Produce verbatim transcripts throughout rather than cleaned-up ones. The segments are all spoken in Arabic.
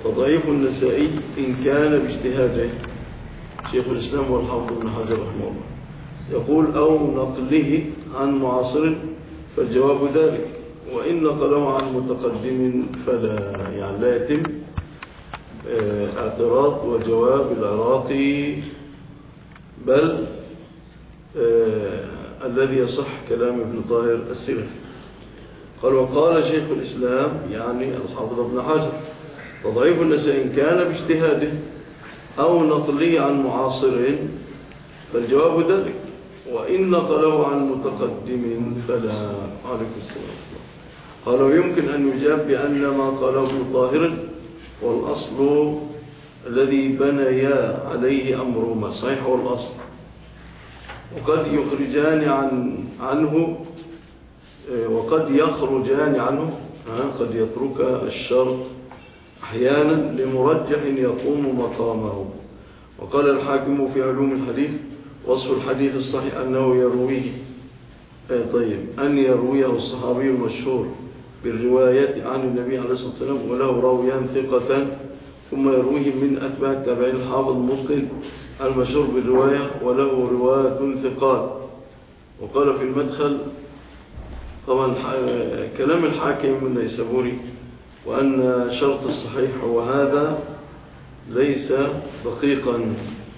تضعيف النسائي إن كان باجتهاده. شيخ الإسلام والحافظ ابن حجر رحمه الله يقول أو نقله عن معاصر فالجواب ذلك، وإن نقله عن متقدم فلا، يعني لا يتم اعتراض وجواب العراقي، بل آه الذي يصح كلام ابن طاهر السلفي. قال وقال شيخ الإسلام يعني الحافظ ابن حجر تضعيف النسائي إن كان باجتهاده أو نقله عن معاصر فالجواب ذلك، وإن نقله عن متقدم فلا. عليكم السلام. قال ويمكن أن يجاب بأن ما قاله ابن طاهر والأصل الذي بنيا عليه أمرهما صحيح هو الأصل، وقد يخرجان عن عنه وقد يخرجان عنه، قد يترك الشرط أحيانا لمرجح يقوم مقامه. وقال الحاكم في علوم الحديث وصف الحديث الصحيح أنه يرويه طيب أن يرويه الصحابي المشهور بالرواية عن النبي عليه الصلاة والسلام وله راويان ثقة، ثم يرويه من أتباع التابعين الحافظ مسلم المشهور بالرواية وله رواة ثقات. وقال في المدخل طبعا كلام الحاكم النيسابوري وأن شرط الصحيح هو هذا ليس دقيقا،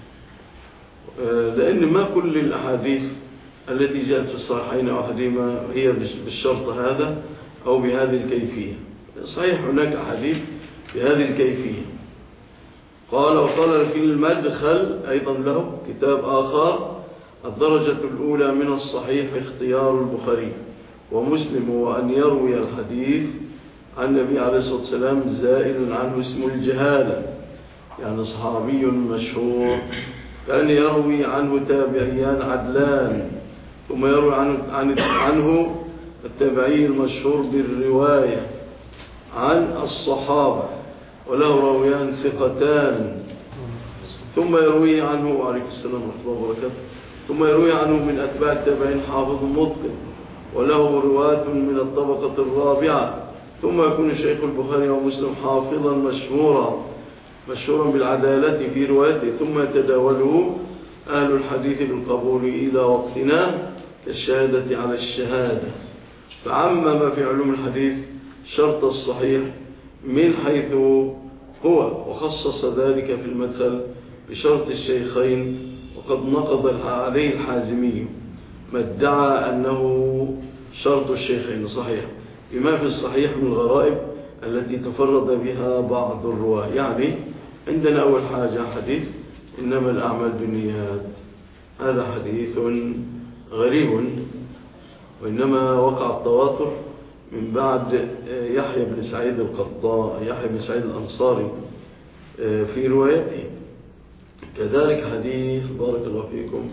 لأن ما كل الأحاديث التي جاءت في الصحيحين أو أحدهما هي بالشرط هذا أو بهذه الكيفية. صحيح هناك أحاديث بهذه الكيفية. قال وقال في المدخل أيضا له كتاب آخر الدرجة الأولى من الصحيح اختيار البخاري ومسلم وأن يروي الحديث عن النبي عليه الصلاة والسلام زائل عنه اسم الجهالة، يعني صحابي مشهور كان يروي عنه تابعيان عدلان، ثم يروي عنه, عنه التابعي المشهور بالرواية عن الصحابة وله راويان ثقتان، ثم يروي عنه عليه السلام ورحمة الله وبركاته ثم يروي عنه من أتباع التابعين حافظ متقن وله رواة من الطبقة الرابعة، ثم يكون الشيخ البخاري ومسلم حافظا مشهورا مشهورا بالعدالة في روايته، ثم يتداوله أهل الحديث بالقبول إلى وقتنا كالشهادة على الشهادة. فعمم في علوم الحديث شرط الصحيح من حيث هو، وخصص ذلك في المدخل بشرط الشيخين، وقد نقض عليه الحازمي ما ادعى أنه شرط الشيخين صحيح بما في الصحيح من الغرائب التي تفرد بها بعض الرواة. يعني عندنا أول حاجة حديث إنما الأعمال بالنيات، هذا حديث غريب، وإنما وقع التواتر من بعد يحيى بن سعيد القطان يحيى بن سعيد الأنصاري في روايته. كذلك حديث بارك الله فيكم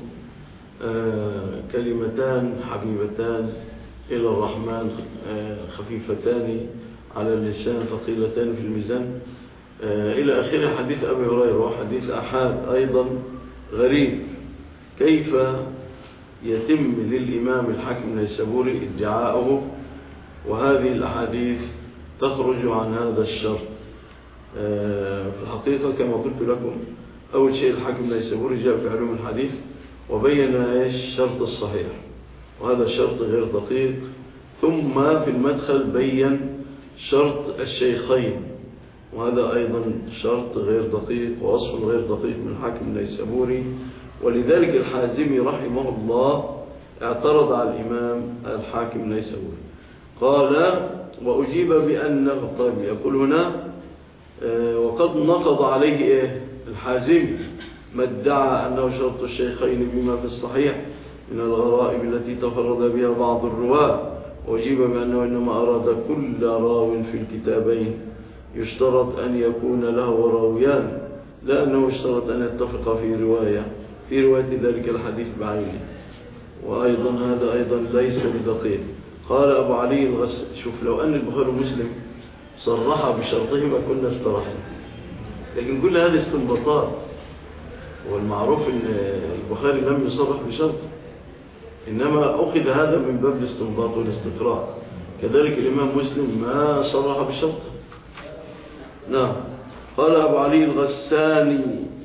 كلمتان حبيبتان إلى الرحمن خفيفتان على اللسان ثقيلتان في الميزان إلى آخر حديث أبي هريرة، وحديث أحاد أيضا غريب. كيف يتم للإمام الحاكم النيسابوري ادعاءه وهذه الأحاديث تخرج عن هذا الشرط؟ في الحقيقة كما قلت لكم أول شيء الحاكم النيسابوري جاء في علوم الحديث وبين ايش شرط الصحيح، وهذا الشرط غير دقيق. ثم في المدخل بين شرط الشيخين، وهذا أيضا شرط غير دقيق ووصف غير دقيق من الحاكم النيسابوري. ولذلك الحازمي رحمه الله اعترض على الإمام الحاكم النيسابوري، قال وأجيب بأنه طيب يقول هنا آه وقد نقض عليه إيه الحازمي ما ادعى أنه شرط الشيخين بما في الصحيح من الغرائب التي تفرد بها بعض الرواة، وأجيب بأنه إنما أراد كل راو في الكتابين يشترط أن يكون له راويان، لا أنه يشترط أن يتفق في رواية في رواية ذلك الحديث بعينه، وأيضا هذا أيضا ليس بدقيق. قال أبو علي الغس شوف لو أن البخاري ومسلم صرح بشرطهما كنا استرحنا، لكن كل هذه استنباطات، والمعروف أن البخاري لم يصرح بشرط، إنما أخذ هذا من باب الاستنباط والاستقراء. كذلك الإمام مسلم ما صرح بشرط. نعم قال أبو علي الغساني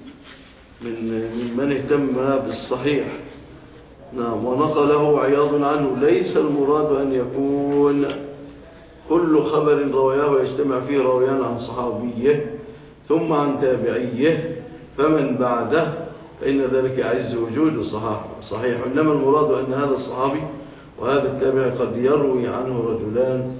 من من اهتم بالصحيح، نعم، ونقله عياض عنه: ليس المراد أن يكون كل خبر رواه يجتمع فيه راويان عن صحابيه ثم عن تابعيه فمن بعده، فإن ذلك يعز وجود صحيح. إنما المراد أن هذا الصحابي وهذا التابع قد يروي عنه رجلان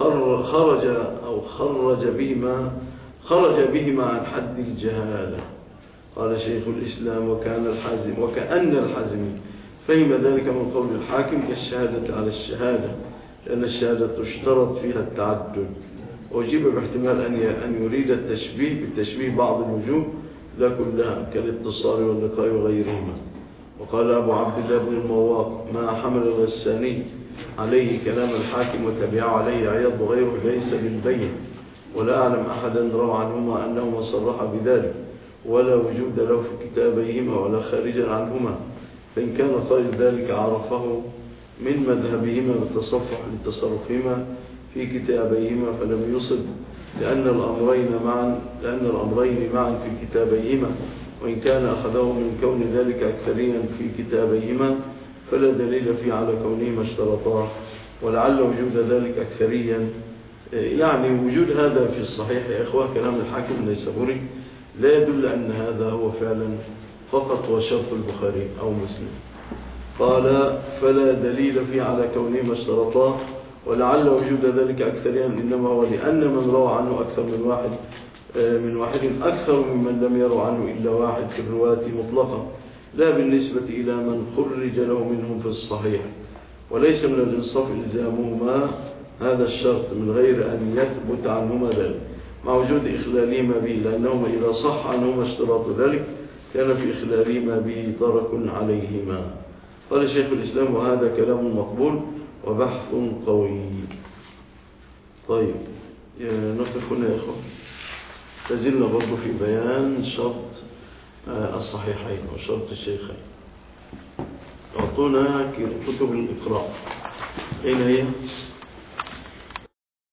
خرج أو خرج بهما خرج بهما عن حد الجهالة. قال شيخ الإسلام: وكان الحازم وكأن الحازمي فهم ذلك من قول الحاكم كالشهادة على الشهادة، لأن الشهادة تشترط فيها التعدد، وجيب باحتمال أن يريد التشبيه بالتشبيه بعض الوجوه لا كلها كالاتصال واللقاء وغيرهما. وقال أبو عبد الله بن المواق: ما حمل الغساني عليه كلام الحاكم وتبعه عليه عياض وغيره ليس بالبين، ولا أعلم أحدا روى عنهما أنهما صرح بذلك، ولا وجود له في كتابيهما ولا خارجا عنهما، فإن كان قائل ذلك عرفه من مذهبهما بالتصفح لتصرفهما في كتابيهما فلم يصب، لأن الأمرين معا لأن الأمرين معا في كتابيهما، وإن كان أخذه من كون ذلك أكثريا في كتابيهما فلا دليل فيه على كونهما اشترطا، ولعل وجود ذلك أكثريا يعني وجود هذا في الصحيح يا إخوة كلام الحاكم النيسابوري لا يدل أن هذا هو فعلا فقط وشرط البخاري أو مسلم. قال: فلا دليل فيه على كونهما اشترطا، ولعل وجود ذلك أكثريا إنما هو لأن من روى عنه أكثر من واحد من واحد أكثر ممن لم يروى عنه إلا واحد في الرواة مطلقا، لا بالنسبة إلى من خرج له منهم في الصحيح، وليس من الإنصاف إلزامهما هذا الشرط من غير أن يثبت عنهما ذلك مع وجود إخلالهما به، لأنهما إذا صح عنهما اشتراط ذلك كان في إخلالهما به ترك عليهما. قال شيخ الإسلام: وهذا كلام مقبول وبحث قوي. طيب نقف هنا يا إخوة، تزلنا برضو في بيان شرط الصحيحين وشرط الشيخين. أعطونا كتب الإقراء، أين هي؟